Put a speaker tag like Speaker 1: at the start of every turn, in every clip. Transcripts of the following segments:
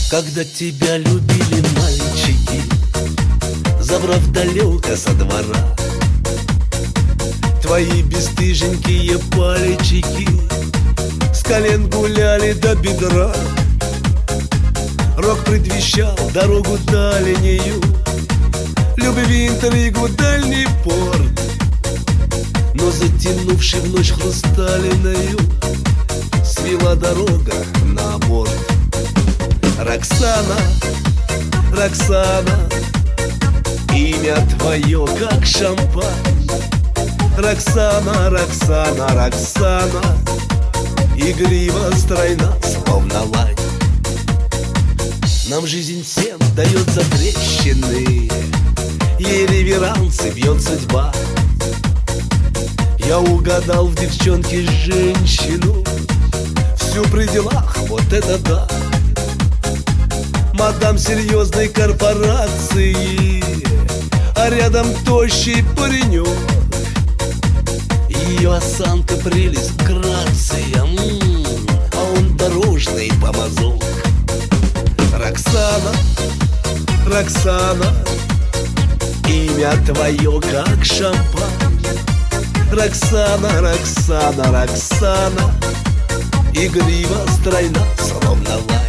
Speaker 1: Когда тебя любили мальчики, забрав далеко со двора, твои бесстыженькие пальчики с колен гуляли до бедра. Рок предвещал дорогу дальнюю, любви, интригу, дальний порт. Но затянувший в ночь хрустальную свела дорога на борт. Роксана, Роксана, имя твое как шампань. Роксана, Роксана, Роксана, игриво, стройна, словно лань. Нам жизнь всем дает затрещины, ей реверансы бьет судьба. Я угадал в девчонке женщину, всю при делах, вот это да. Мадам серьезной корпорации, а рядом тощий паренек. Ее осанка, прелесть, грация, а он дорожный помазок. Роксана, Роксана, имя твое как шампань. Роксана, Роксана, Роксана, игриво, стройна, словно лань.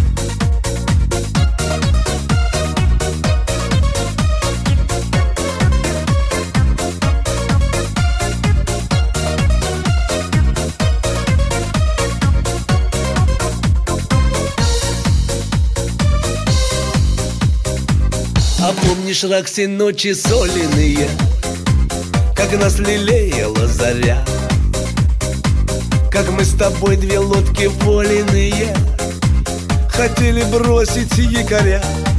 Speaker 1: А помнишь, Рокси, ночи соленые, как нас лелеяла заря, как мы с тобой две лодки воленые хотели бросить якоря.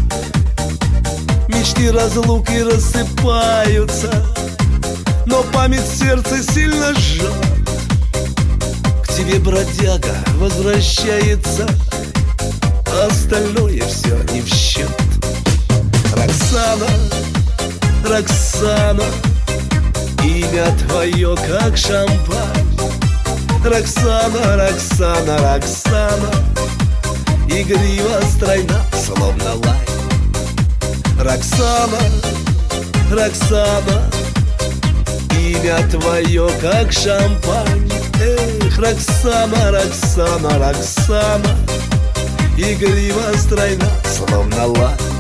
Speaker 1: Мечты разлуки рассыпаются, но память сердца сильно жжет. К тебе, бродяга, возвращается, а остальное все не в счет. Роксана, Роксана, имя твое как шампань. Роксана, Роксана, Роксана, игриво, стройна, словно лань. Роксана, Роксана, имя твое как шампань. Эх, Роксана, Роксана, Роксана, игриво, стройна, словно лань.